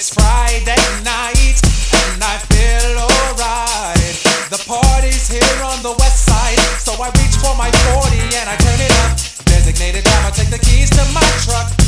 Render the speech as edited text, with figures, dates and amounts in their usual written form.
It's Friday night and I feel alright. The party's here on the west side, so I reach for my 40 and I turn it up. Designated driver, take the keys to my truck.